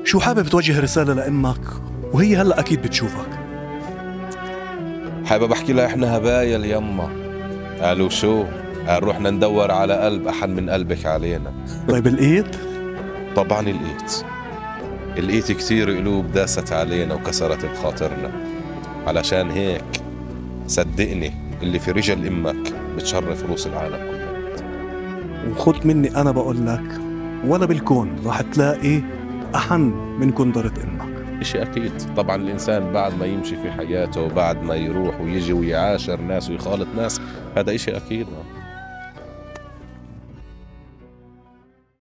شو حابب توجه رسالة لأمك وهي هلأ أكيد بتشوفك؟ حابب أحكي لها إحنا هبايا اليمة. قالوا شو؟ قال روحنا ندور على قلب أحن من قلبك علينا. طيب الإيد؟ طبعا الإيد كتير قلوب داست علينا وكسرت بخاطرنا. علشان هيك صدقني اللي في رجل أمك بتشرف روس العالم كله. وخد مني أنا بقول لك، ولا بالكون راح تلاقي أحن من كندرة أمك. إشي أكيد. طبعا الإنسان بعد ما يمشي في حياته وبعد ما يروح ويجي ويعاشر ناس ويخالط ناس، هذا إشي أكيد.